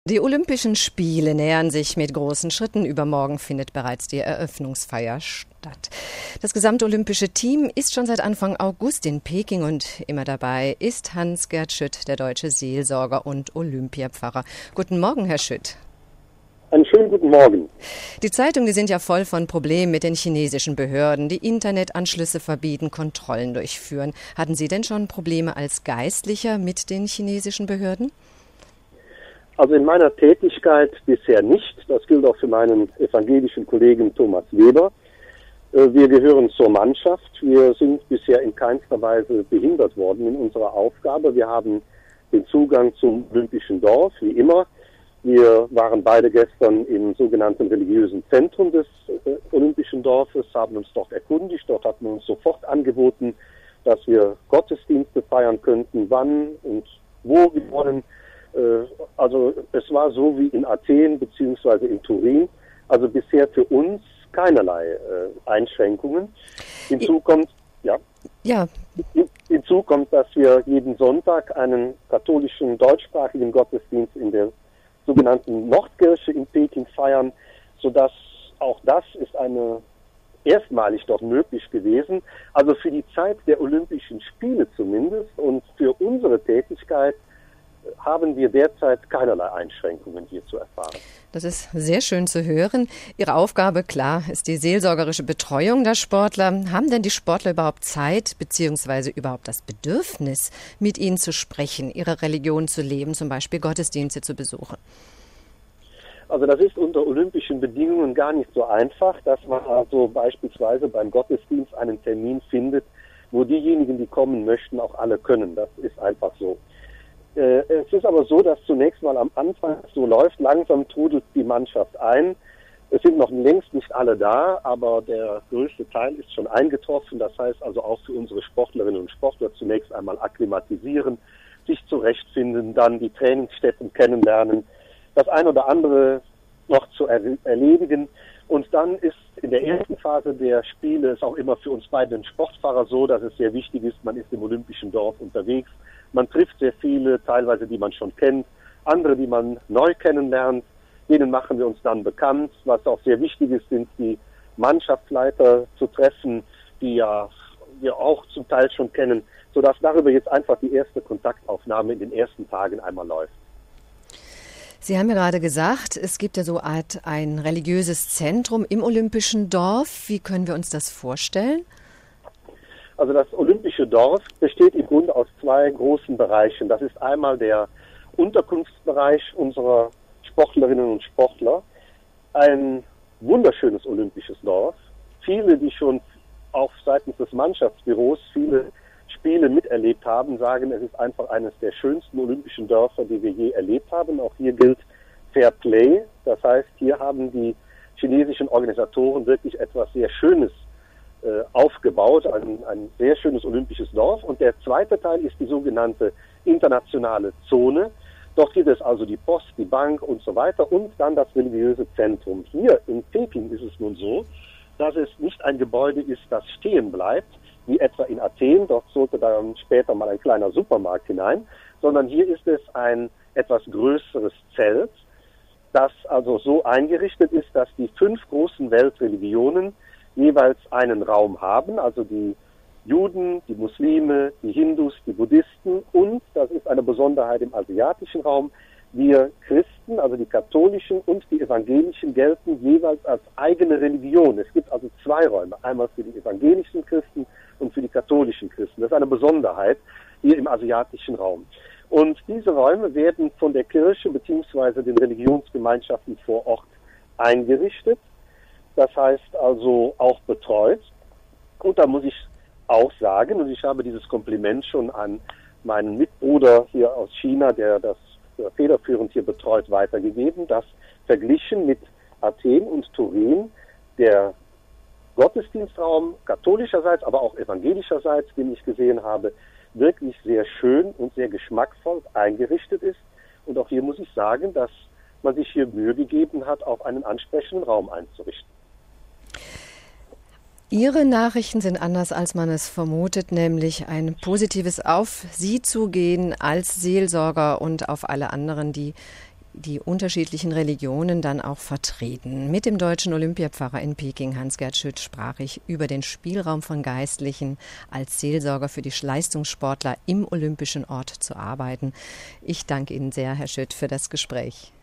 Die Olympischen Spiele nähern sich mit großen Schritten. Übermorgen findet bereits die Eröffnungsfeier statt. Das gesamte olympische Team ist schon seit Anfang August in Peking und immer dabei ist Hans-Gert Schütt, der deutsche Seelsorger und Olympiapfarrer. Guten Morgen, Herr Schütt. Einen schönen guten Morgen. Die Zeitungen, die sind ja voll von Problemen mit den chinesischen Behörden, die Internetanschlüsse verbieten, Kontrollen durchführen. Hatten Sie denn schon Probleme als Geistlicher mit den chinesischen Behörden? Also in meiner Tätigkeit bisher nicht. Das gilt auch für meinen evangelischen Kollegen Thomas Weber. Wir gehören zur Mannschaft. Wir sind bisher in keinster Weise behindert worden in unserer Aufgabe. Wir haben den Zugang zum Olympischen Dorf, wie immer. Wir waren beide gestern im sogenannten religiösen Zentrum des Olympischen Dorfes, haben uns dort erkundigt. Dort hatten wir uns sofort angeboten, dass wir Gottesdienste feiern könnten, wann und wo wir wollen. Also es war so wie in Athen bzw. in Turin. Also bisher für uns keinerlei Einschränkungen. Hinzu kommt, dass wir jeden Sonntag einen katholischen deutschsprachigen Gottesdienst in der sogenannten Nordkirche in Peking feiern, sodass auch das ist erstmalig dort möglich gewesen. Also für die Zeit der Olympischen Spiele zumindest und für unsere Tätigkeit haben wir derzeit keinerlei Einschränkungen hier zu erfahren. Das ist sehr schön zu hören. Ihre Aufgabe, klar, ist die seelsorgerische Betreuung der Sportler. Haben denn die Sportler überhaupt Zeit bzw. überhaupt das Bedürfnis, mit Ihnen zu sprechen, ihre Religion zu leben, zum Beispiel Gottesdienste zu besuchen? Also das ist unter olympischen Bedingungen gar nicht so einfach, dass man also beispielsweise beim Gottesdienst einen Termin findet, wo diejenigen, die kommen möchten, auch alle können. Das ist einfach so. Es ist aber so, dass zunächst mal am Anfang so läuft, langsam trudelt die Mannschaft ein. Es sind noch längst nicht alle da, aber der größte Teil ist schon eingetroffen. Das heißt also auch für unsere Sportlerinnen und Sportler zunächst einmal akklimatisieren, sich zurechtfinden, dann die Trainingsstätten kennenlernen, das ein oder andere noch zu erledigen. Und dann ist in der ersten Phase der Spiele es auch immer für uns beiden Sportfahrer so, dass es sehr wichtig ist, man ist im Olympischen Dorf unterwegs. Man trifft sehr viele, teilweise die man schon kennt, andere, die man neu kennenlernt. Denen machen wir uns dann bekannt. Was auch sehr wichtig ist, sind die Mannschaftsleiter zu treffen, die ja wir auch zum Teil schon kennen, sodass darüber jetzt einfach die erste Kontaktaufnahme in den ersten Tagen einmal läuft. Sie haben ja gerade gesagt, es gibt ja so ein religiöses Zentrum im Olympischen Dorf. Wie können wir uns das vorstellen? Also das Olympische Dorf besteht im Grunde aus zwei großen Bereichen. Das ist einmal der Unterkunftsbereich unserer Sportlerinnen und Sportler. Ein wunderschönes olympisches Dorf. Viele, die schon auch seitens des Mannschaftsbüros viele Spiele miterlebt haben, sagen, es ist einfach eines der schönsten olympischen Dörfer, die wir je erlebt haben. Auch hier gilt Fair Play. Das heißt, hier haben die chinesischen Organisatoren wirklich etwas sehr Schönes aufgebaut, ein sehr schönes olympisches Dorf. Und der zweite Teil ist die sogenannte internationale Zone. Dort gibt es also die Post, die Bank und so weiter und dann das religiöse Zentrum. Hier in Peking ist es nun so, dass es nicht ein Gebäude ist, das stehen bleibt, wie etwa in Athen. Dort sollte dann später mal ein kleiner Supermarkt hinein, sondern hier ist es ein etwas größeres Zelt, das also so eingerichtet ist, dass die 5 großen Weltreligionen jeweils einen Raum haben, also die Juden, die Muslime, die Hindus, die Buddhisten und, das ist eine Besonderheit im asiatischen Raum, wir Christen, also die katholischen und die evangelischen gelten jeweils als eigene Religion. Es gibt also 2 Räume, einmal für die evangelischen Christen und für die katholischen Christen. Das ist eine Besonderheit hier im asiatischen Raum. Und diese Räume werden von der Kirche bzw. den Religionsgemeinschaften vor Ort eingerichtet. Das heißt also auch betreut. Und da muss ich auch sagen, und ich habe dieses Kompliment schon an meinen Mitbruder hier aus China, der das federführend hier betreut, weitergegeben, dass verglichen mit Athen und Turin der Gottesdienstraum katholischerseits, aber auch evangelischerseits, den ich gesehen habe, wirklich sehr schön und sehr geschmackvoll eingerichtet ist. Und auch hier muss ich sagen, dass man sich hier Mühe gegeben hat, auch einen ansprechenden Raum einzurichten. Ihre Nachrichten sind anders, als man es vermutet, nämlich ein positives auf Sie zugehen als Seelsorger und auf alle anderen, die die unterschiedlichen Religionen dann auch vertreten. Mit dem deutschen Olympiapfarrer in Peking, Hans-Gert Schütt, sprach ich über den Spielraum von Geistlichen als Seelsorger für die Leistungssportler im olympischen Ort zu arbeiten. Ich danke Ihnen sehr, Herr Schütt, für das Gespräch.